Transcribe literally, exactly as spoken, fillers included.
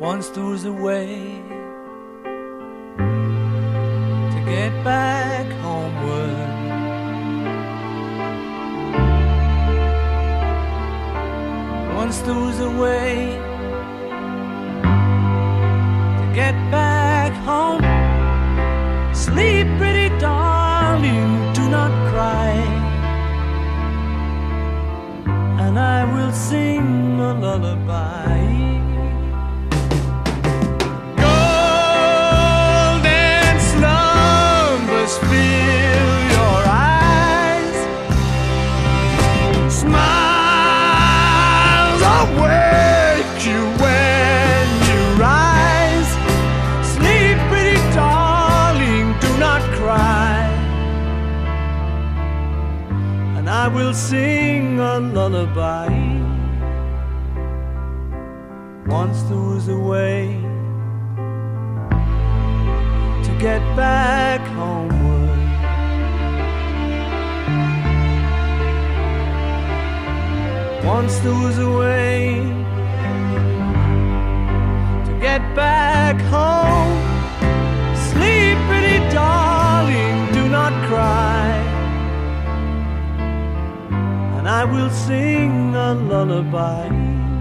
Once there was a way to get back homeward. Once there was a way to get back home. Sleep, pretty darling, do not cry, and I will sing a lullaby. Golden slumbers fill your eyes, smiles awake you when you rise. Sleep, pretty darling, do not cry, and I will sing a lullaby. Once there was a way to get back homeward. Once there was a way to get back home. Sleep, pretty darling, do not cry, and I will sing a lullaby.